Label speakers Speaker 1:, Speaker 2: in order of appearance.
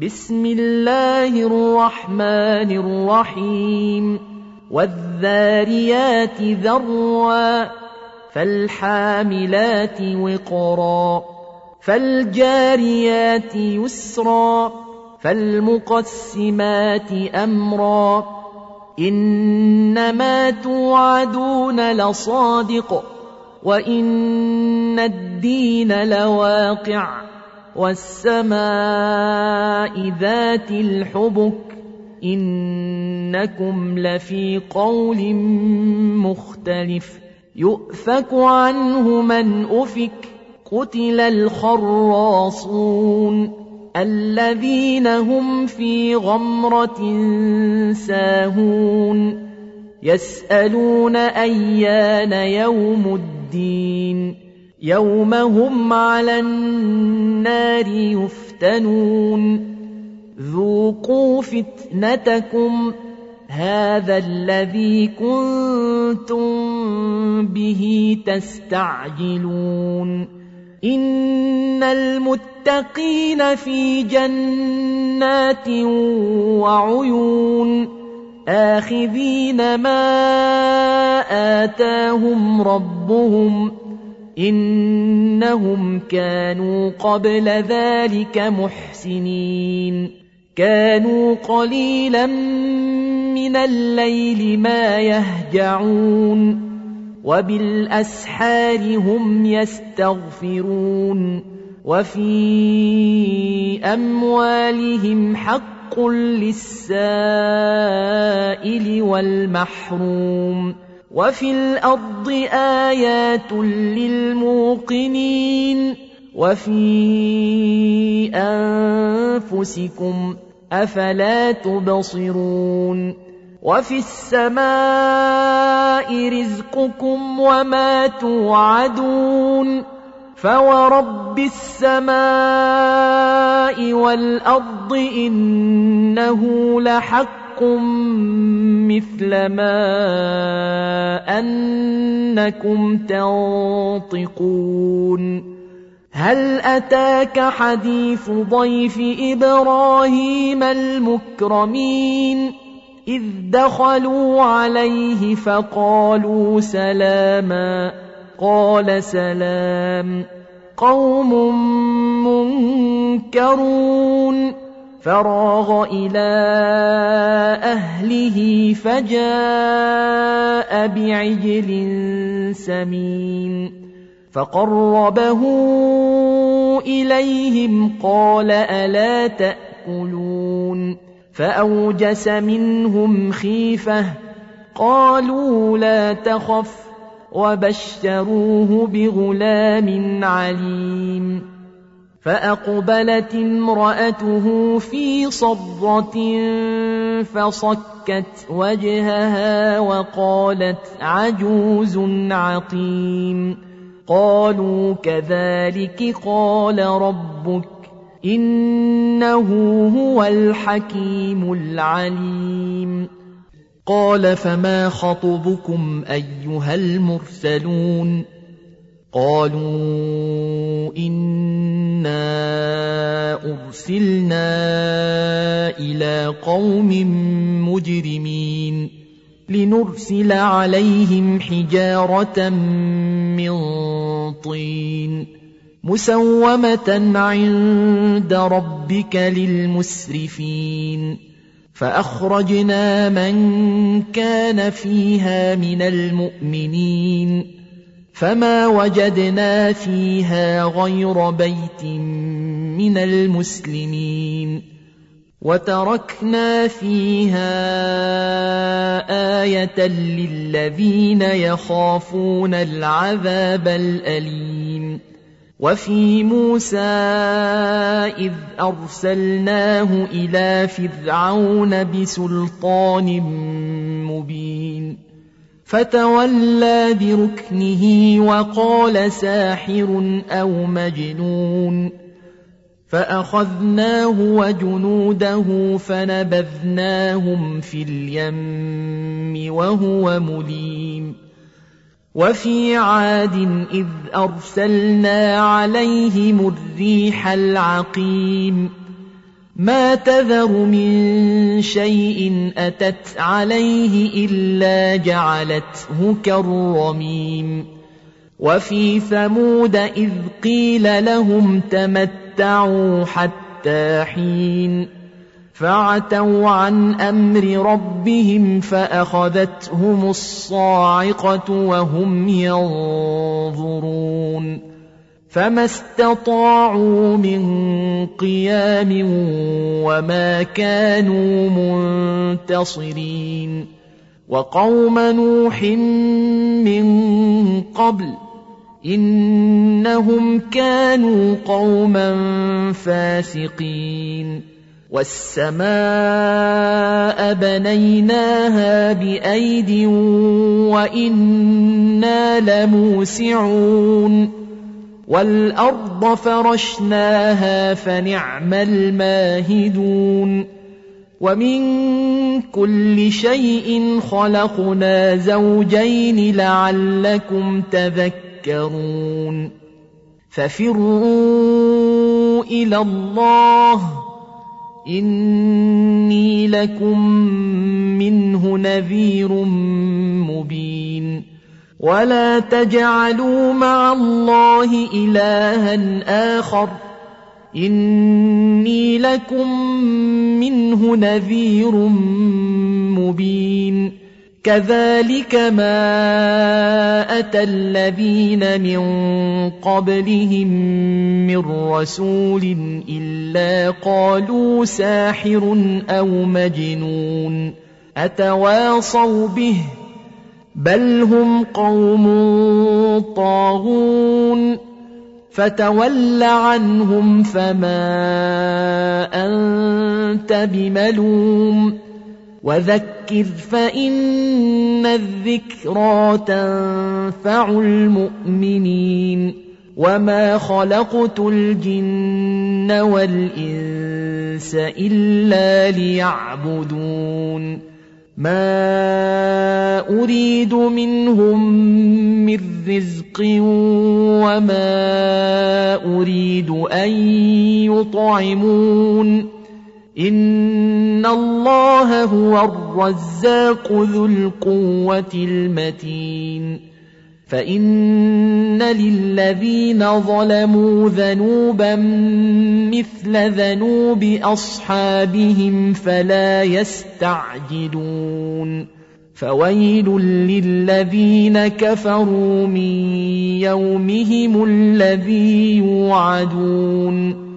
Speaker 1: بسم الله الرحمن الرحيم والذاريات ذروا فالحاملات وقرا فالجاريات يسرا فالمقسمات أمرا إنما توعدون لصادق وإن الدين لواقع والسماء ذات الحبك إنكم لفي قول مختلف يؤفك عنه من أفك قتل الخراصون الذين هم في غمرة ساهون يسألون أيان يوم الدين يوم هم على النار يفتنون ذوقوا فتنتكم هذا الذي كنتم به تستعجلون إن المتقين في جنات وعيون آخذين ما آتاهم ربهم إنهم كانوا قبل ذلك محسنين كانوا قليلا من الليل ما يهجعون وبالأسحار هم يستغفرون وفي أموالهم حق للسائل والمحروم وفي الأرض آيات للموقنين وفي أنفسكم أفلا تبصرون وفي السماء رزقكم وما توعدون فورب السماء والأرض إنه لحق مثل ما أنكم تنطقون هل أتاك حديث ضيف إبراهيم المكرمين إذ دخلوا عليه فقالوا سلاما قال سلام قوم منكرون فراغ إلى أهله فجاء بعجل سمين فقربه إليهم قال ألا تأكلون فأوجس منهم خيفة قالوا لا تخف وبشروه بغلام عليم فأقبلت امرأته في صرة فصكت وجهها وقالت عجوز عقيم قالوا كذلك قال ربك إنه هو الحكيم العليم قال فما خطبكم أيها المرسلون قالوا إنا أرسلنا إلى قوم مجرمين لنرسل عليهم حجارة من طين مسومة عند ربك للمسرفين فأخرجنا من كان فيها من المؤمنين فما وجدنا فيها غير بيت من المسلمين وتركنا فيها آية للذين يخافون العذاب الأليم وفي موسى إذ أرسلناه إلى فرعون بسلطان مبين فتولى بركنه وقال ساحر أو مجنون فأخذناه وجنوده فنبذناهم في اليم وهو مليم وفي عاد إذ أرسلنا عليهم الريح العقيم ما تذر من شيء أتت عليه إلا جعلته كالرميم وفي ثمود إذ قيل لهم تمتعوا حتى حين فعتوا عن أمر ربهم فأخذتهم الصاعقة وهم ينظرون فما استطاعوا من قيام وما كانوا منتصرين وقوم نوح من قبل إنهم كانوا قوما فاسقين والسماء بنيناها بأيد وإنا لموسعون والأرض فرشناها فنعم الماهدون ومن كل شيء خلقنا زوجين لعلكم تذكرون ففروا إلى الله إني لكم منه نذير مبين ولا تجعلوا مع الله إلها آخر إني لكم منه نذير مبين كذلك ما أتى الذين من قبلهم من رسول إلا قالوا ساحر أو مجنون أتواصوا به بل هم قوم طاغون فتول عنهم فما أنت بملوم وذكر فإن الذكرى تنفع المؤمنين وما خلقت الجن والإنس إلا ليعبدون ما أريد منهم من رزق وما أريد أن يطعمون إن الله هو الرزاق ذو القوة المتين فإن للذين ظلموا ذنوبا مثل ذنوب أصحابهم فلا يستعجلون فويل للذين كفروا من يومهم الذي يوعدون